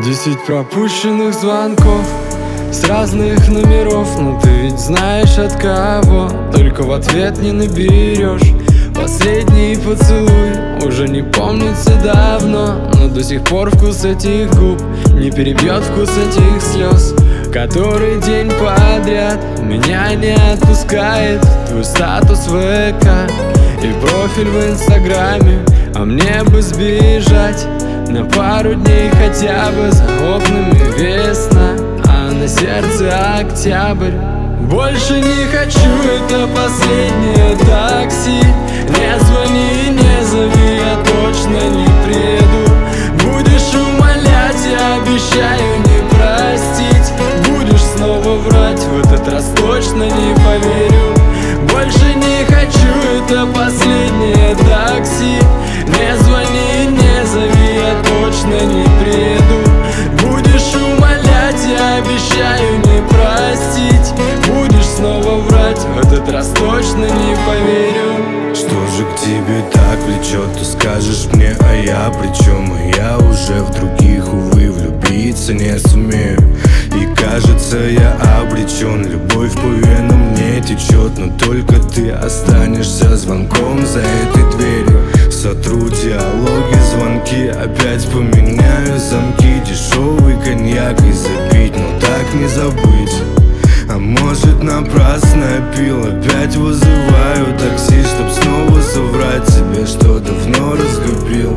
10 пропущенных звонков с разных номеров, но ты ведь знаешь от кого, только в ответ не наберешь. Последний поцелуй уже не помнится давно, но до сих пор вкус этих губ не перебьет вкус этих слез. Который день подряд меня не отпускает твой статус в ВК и профиль в Инстаграме. А мне бы сбежать на пару дней хотя бы, за окнами весна, а на сердце октябрь. Больше не хочу, это последнее такси. Не звони, не зови, я точно не приеду. Будешь умолять, я обещаю не простить. Будешь снова врать, в этот раз точно не поверю. Больше не хочу, это последнее такси. Не звони, не зови, я точно не приеду. Будешь умолять, я обещаю не простить. Будешь снова врать, в этот раз точно не поверю. Что же к тебе так влечет, ты скажешь мне, а я причем? Я уже в других, увы, влюбиться не сумею. И кажется, я обречен, любовь по венам не течет. Но только ты останешься звонком за этой дверью. Сотру диалоги, звонки, опять поменяю замки. Дешевый коньяк и запить, но так не забыть. А может, напрасно пил, опять вызываю такси, чтоб снова соврать себе, что давно разлюбил.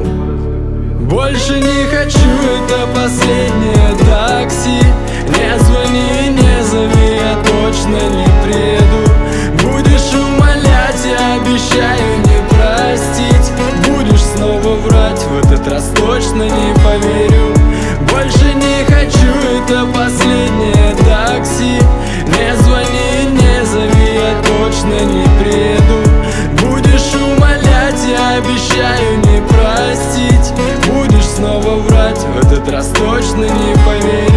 Больше не хочу, это последнее такси. Не звони, не зови, я точно не приеду. Будешь умолять, я обещаю не простить. Будешь снова врать, в этот раз точно не поверю. Больше не хочу, это последнее такси. Не звони, не зови, я точно не приеду. Будешь умолять, я обещаю не простить. Будешь снова врать, в этот раз точно не поверю.